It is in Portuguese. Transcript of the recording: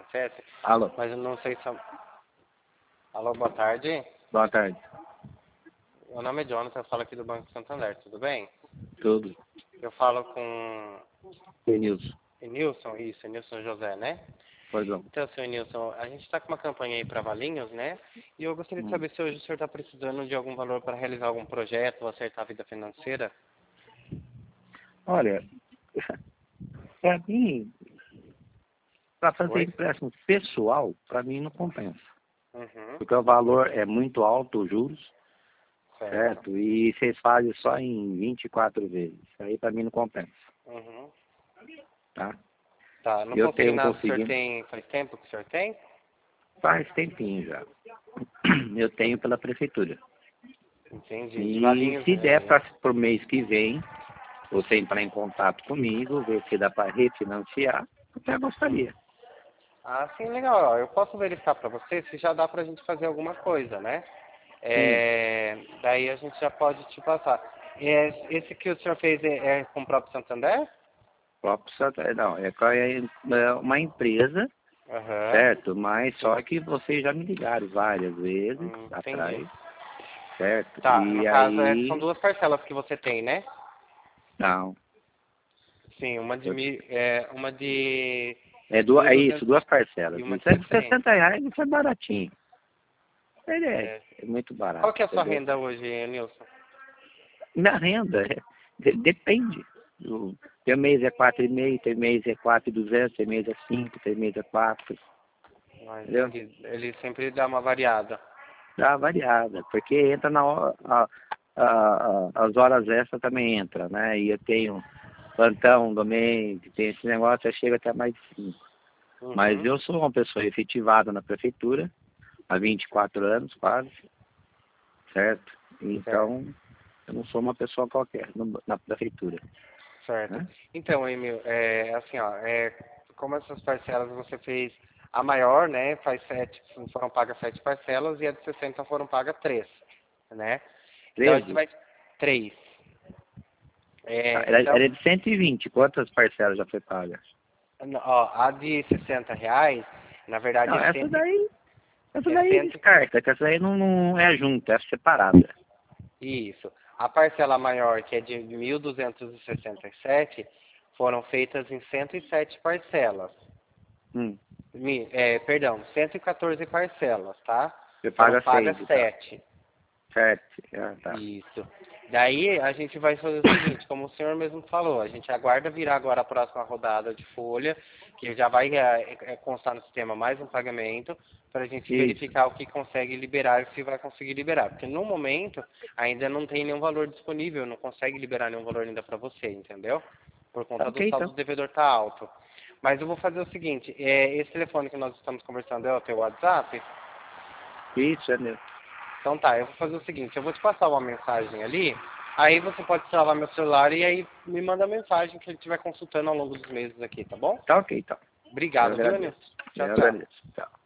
acontece, Alô? mas eu não sei se... Alô, boa tarde. Boa tarde. Meu nome é Jonathan, eu falo aqui do Banco Santander, tudo bem? Tudo. Eu falo com Denilson. Enilson, isso, Enilson José, né? Pois não. Então, senhor Enilson, a gente está com uma campanha aí para Valinhos, né? E eu gostaria de saber se hoje o senhor está precisando de algum valor para realizar algum projeto ou acertar a vida financeira. Olha, para mim, para fazer Oi? empréstimo pessoal, para mim não compensa. Uhum, Porque o valor é muito alto, os juros, certo. certo? E vocês fazem só em 24 vezes. Aí para mim não compensa, Uhum. tá? Tá, não Eu tenho consignado o senhor conseguido, tem... Faz tempo que o senhor tem? faz tempinho já. Eu tenho pela prefeitura. Entendi. De E Valinhos se der mesmo, né? para pro mês que vem, você entrar em contato comigo, ver se dá para refinanciar, até gostaria. Ah, sim, legal. Ó, eu posso verificar para você se já dá para a gente fazer alguma coisa, né? Sim. Daí a gente já pode te passar. Esse que o senhor fez é com o próprio Santander? Próprio não, é uma empresa, Aham. certo? Mas só que vocês já me ligaram várias vezes Entendi. atrás, certo? Tá, no E caso são aí, duas parcelas que você tem, né? não, Sim, uma de eu- mil, uma de é isso, 1.200 duas e parcelas. uma de Isso é de 60. R$ 60, isso é baratinho. Ele É. é muito Qual barato, que é a sua entendeu? renda hoje, Nilson? Minha renda, depende. Tem mês é 4,5, tem mês é 4,200, tem mês é 5, tem mês é 4, Ah, entendeu? entendi. Ele sempre dá uma variada. Dá variada, porque entra na hora, as horas extras também entra, né? E eu tenho plantão do mês, tem esse negócio, eu chego até mais de 5. Mas Uhum. eu sou uma pessoa efetivada na prefeitura, há 24 anos quase, certo? Certo, Então, eu não sou uma pessoa qualquer na prefeitura, certo. né? Então, Emil, assim, ó, como essas parcelas você fez a maior, né? Faz 7, foram pagas 7 parcelas e a de 60 foram pagas 3, né? Então a gente 13? vai 3. Ah, Então, era de 120, quantas parcelas já foi pagas? ó, a de R$ 60, na verdade Não, é essa é daí 100, descarta, que essa aí não é junta, é separada. isso. A parcela maior, que é de 1.267, foram feitas em 107 parcelas. Hum. Perdão, 114 parcelas, tá? Você Foram paga pagas 6, então. 7. Certo. Ah, tá. Isso. Daí a gente vai fazer o seguinte, como o senhor mesmo falou, a gente aguarda virar agora a próxima rodada de folha, que já vai constar no sistema mais um pagamento, para a gente Isso. verificar o que consegue liberar e se vai conseguir liberar. Porque no momento ainda não tem nenhum valor disponível, não consegue liberar nenhum valor ainda para você, entendeu? Por Tá conta do ok, saldo então. do devedor tá alto. Mas eu vou fazer o seguinte, esse telefone que nós estamos conversando é o teu WhatsApp? Isso, é mesmo. Então tá, eu vou fazer o seguinte, eu vou te passar uma mensagem ali, aí você pode salvar meu celular e aí me manda a mensagem que ele estiver consultando ao longo dos meses aqui, tá bom? Tá ok, então. Eu Obrigado, viu, agradeço. Anilson? Tchau, Eu tchau. agradeço. Tchau.